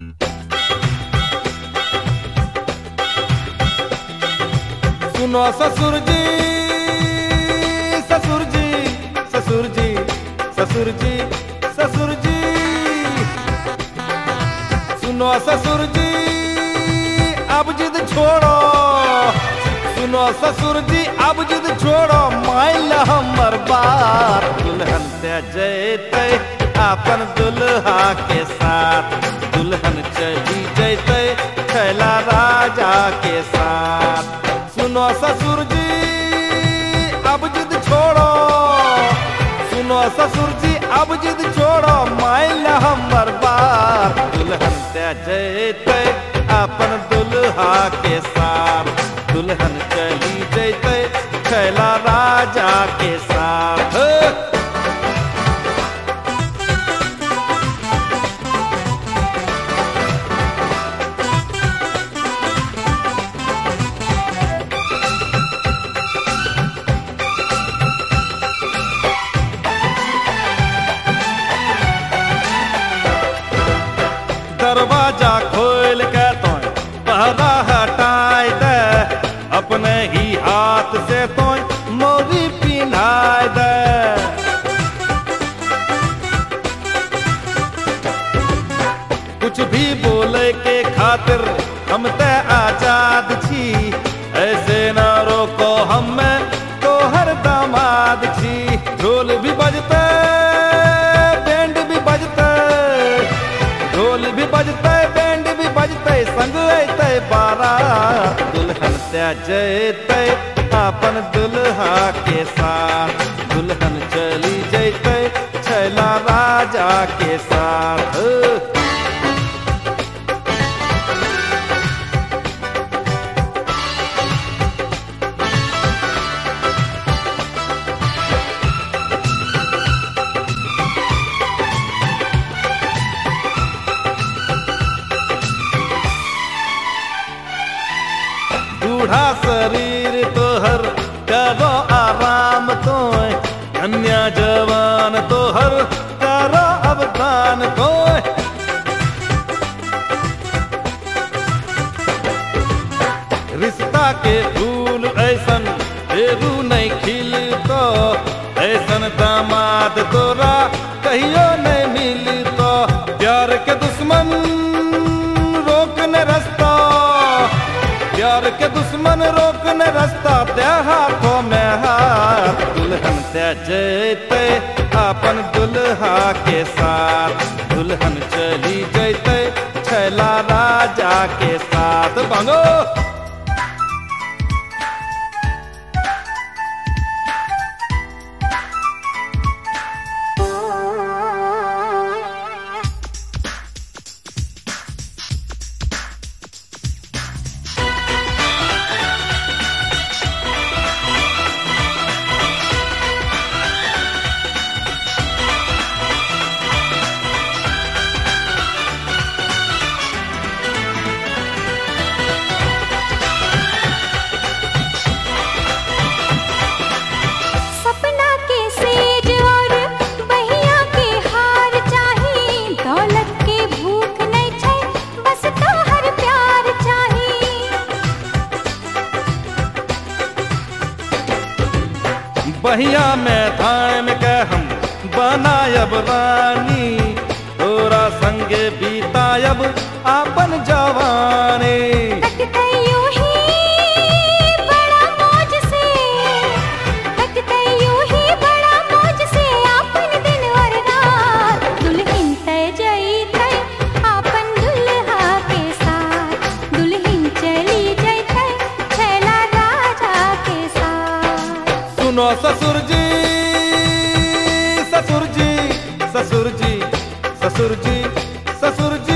सुनो ससुर जी ससुर जी ससुर जी ससुर जी ससुर जी, सुनो ससुर जी अब जिद छोड़ो, सुनो ससुर जी अब जिद छोड़ो, माइल हमर बात दुल्हन ते जैते अपन दुल्हा के साथ, दुल्हन चली जैते छैला राजा के साथ। सुनो ससुर जी अब जिद छोड़ो, सुनो ससुर जी अब जिद छोड़ो, माइल हमर बात दुल्हन ते जैते अपन दुल्हा के साथ, दुल्हन चली जैते छैला राजा के साथ। दरवाजा खोल के तो पर्दा हटाए दे, अपने ही हाथ से तो मोरी पिन्हाए दे। कुछ भी बोले के खातिर हम ते आजाद छी, ऐसे ना रोको हमें तो हर दामाद छी। ढोल भी बजते बैंड भी बजते, ढोल भी बजते बैंड भी बजते, संग अइते बारात दुल्हन ते जैते अपन दुल्हा के साथ, दुल्हन चली जैते छैला राजा के साथ। बूढ़ा शरीर तोहर करो आराम तो, कन्या जवान तोहर करो अवदान तो। रिश्ता के फूल ऐसन फेरू नहीं खिल तो, ऐसन दामाद तोरा कहियो नहीं मिल तो। प्यार के दुश्मन रोकने रास्ता, प्यार के दुश्मन रोकने रास्ता, ते हाथों में हाथ दुल्हन ते जैते अपन दुल्हा के साथ, दुल्हन चली जैते छैला राजा के साथ। भागो बहिया में थाम के हम बनायब रानी, तोरा संगे बीतायब आपन जवानी। तकते यूं ही बड़ा मौज से, तकते यूं ही बड़ा मौज से, आपन दिन और रात दुल्हन ते जैते आपन दुल्हा के साथ, दुल्हन चली जैते छैला राजा के साथ। सुनो ससुर जी ससुर जी ससुर जी ससुर जी ससुर जी,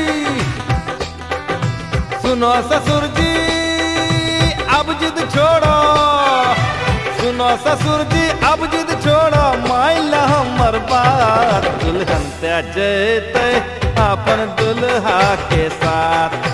सुनो ससुर जी अब जिद छोड़ो, सुनो ससुर जी अब जिद छोड़ो, माइल हमर बात दुल्हन ते जैते अपन दुल्हा के साथ,